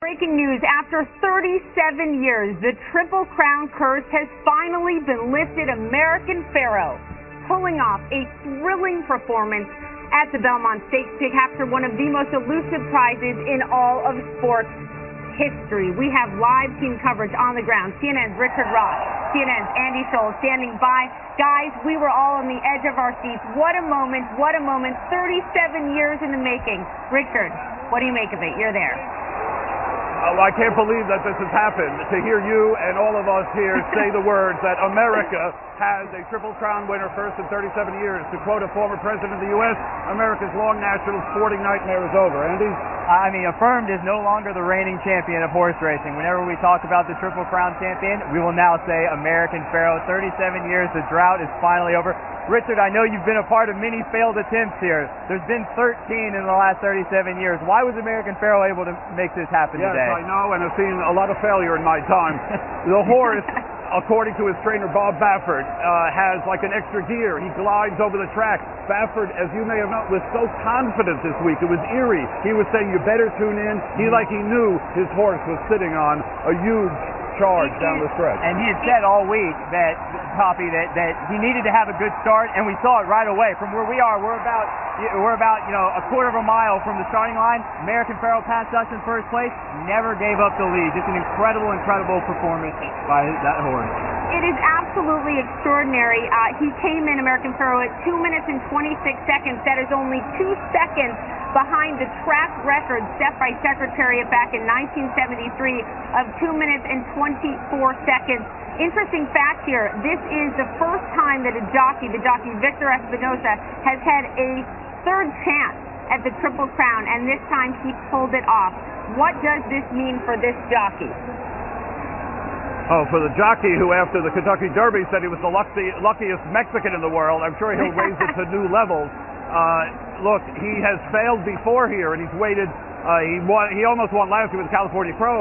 Breaking news, after 37 years, the Triple Crown curse has finally been lifted. American Pharoah pulling off a thrilling performance at the Belmont Stakes to capture one of the most elusive prizes in all of sports history. We have live team coverage on the ground. CNN's Richard Ross, CNN's Andy Scholl standing by. Guys, we were all on the edge of our seats. What a moment, 37 years in the making. Richard, what do you make of it? You're there. I can't believe that this has happened. To hear you and all of us here say the words that America has a Triple Crown winner first in 37 years. To quote a former president of the U.S., America's long national sporting nightmare is over. Andy? Affirmed is no longer the reigning champion of horse racing. Whenever we talk about the Triple Crown champion, we will now say American Pharoah. 37 years, the drought is finally over. Richard, I know you've been a part of many failed attempts here. There's been 13 in the last 37 years. Why was American Pharoah able to make this happen today? Yes, I know, and I've seen a lot of failure in my time. The horse, according to his trainer Bob Baffert, has like an extra gear. He glides over the track. Baffert, as you may have known, was so confident this week. It was eerie. He was saying, you better tune in. He knew his horse was sitting on a huge charge down the stretch. And he had said all week that he needed to have a good start, and we saw it right away. From where we are, we're about a quarter of a mile from the starting line. American Pharoah passed us in first place, never gave up the lead. Just an incredible performance by that horse. It is absolutely extraordinary. He came in, American Pharoah, at 2 minutes and 26 seconds. That is only 2 seconds behind the track record set by Secretariat back in 1973 of 2 minutes and 24 seconds. Interesting fact here, this is the first time that the jockey Victor Espinosa, has had a third chance at the Triple Crown, and this time he pulled it off. What does this mean for this jockey? Oh, for the jockey who, after the Kentucky Derby, said he was the luckiest Mexican in the world, I'm sure he'll raise it to new levels. Look, he has failed before here, and he's waited. He almost won last year with the California Pro.